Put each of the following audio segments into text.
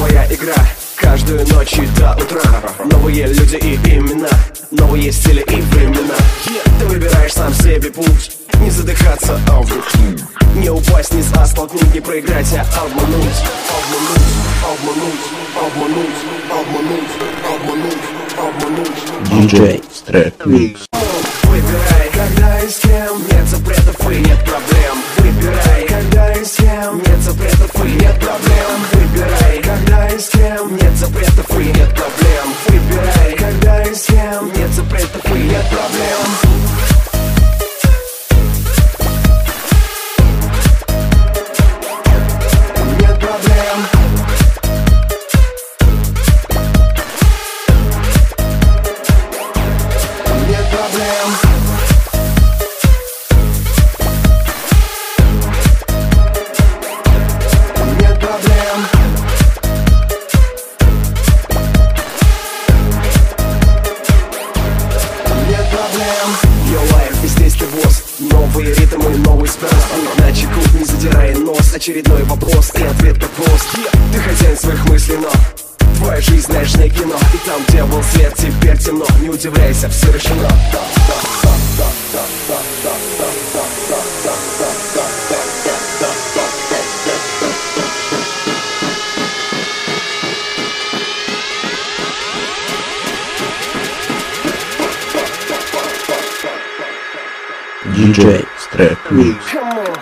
твоя игра. Каждую ночь и до утра. Новые люди и имена, новые стили и времена. Ты выбираешь сам себе путь, не задыхаться, а вдохнуть. Не упасть, не столкнуть, не проиграть, а обмануть. Обмануть. DJ Strat Mix. Выбирай, когда и с кем, нет запретов и нет проблем. Выбирай, когда и с кем, нет запретов и нет проблем. Выбирай, когда и с кем, нет запретов и нет проблем. Выбирай, когда и с кем, нет запретов и нет проблем. Нет проблем. Нет проблем. Нет проблем. Нет проблем. Your life, и здесь ты босс. Новые ритмы, новый спас. На чеку, не задирай нос. Очередной вопрос и ответ как пост. Ты хозяин своих мыслей, но твоя жизнь, знаешь, не кино. И там, где был свет, теперь темно. Не удивляйся, все решено. DJ Strat Mix. Come on.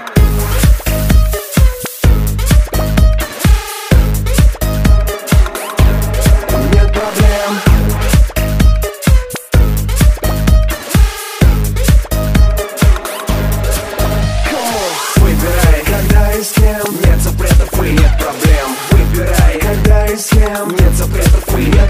Нет проблем. Come on. Выбирай, когда и с кем, нет запретов и нет проблем. Выбирай, когда и с кем, нет запретов и нет